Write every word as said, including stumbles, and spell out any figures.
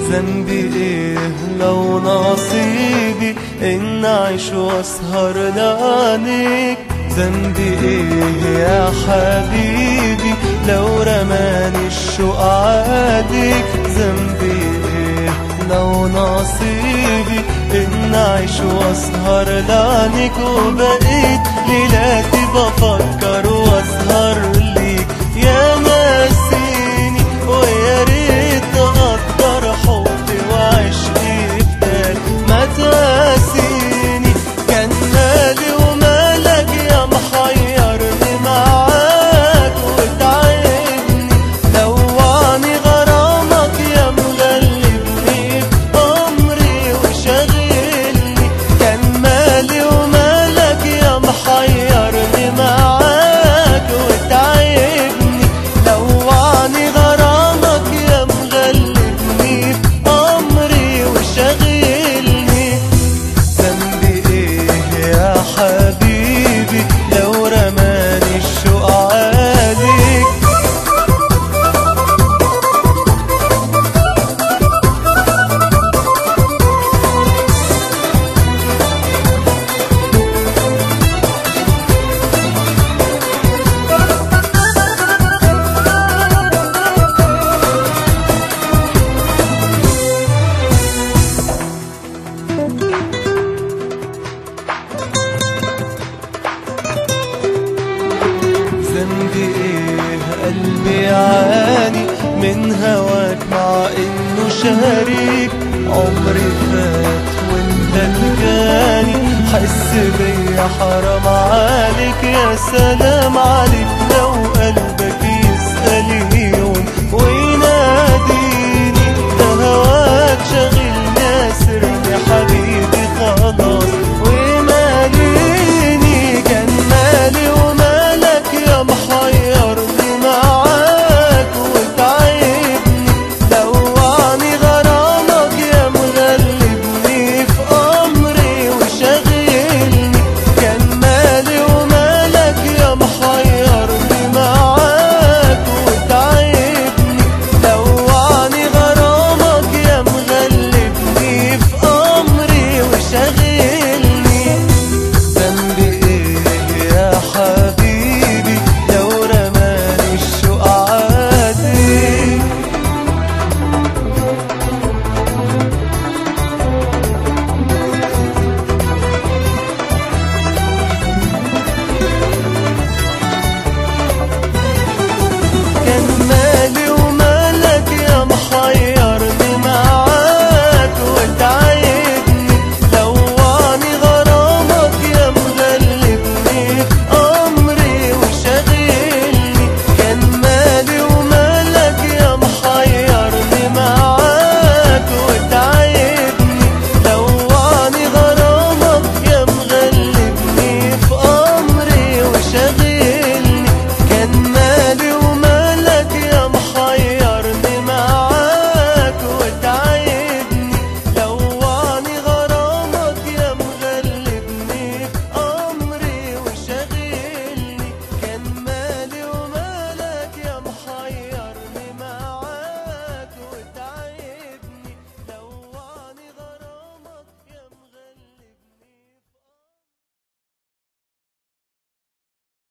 ذنبي ايه لو نصيبي ان اعيش واسهر لعنيك؟ ذنبي ايه يا حبيبي لو رماني الشوق عليك؟ ذنبي ايه لو نصيبي ان اعيش واسهر لعنيك؟ وبقيت ليلاتي بفكر واسهر ليك يا ناسيني، ويا ريت اقدر حبي وعشقي بدال ما تاسيني. كان مالي ومالك يا محيرني معاك وتعبني، لوعني غرامك يا مغلبني بأمري وشاغلني. كان مالي ومالك يا محيرني معاك وتعبني، لوعني غرامك يا مغلبني بأمري وشاغلني. ذنبي ايه يا حبيبي لو رماني الشوق عليك؟ ذنبي ايه قلبي يعاني من هواك مع انه شريك؟ عمري فات وانت تجاني، حس بيا حرام عليك يا سلام عليك.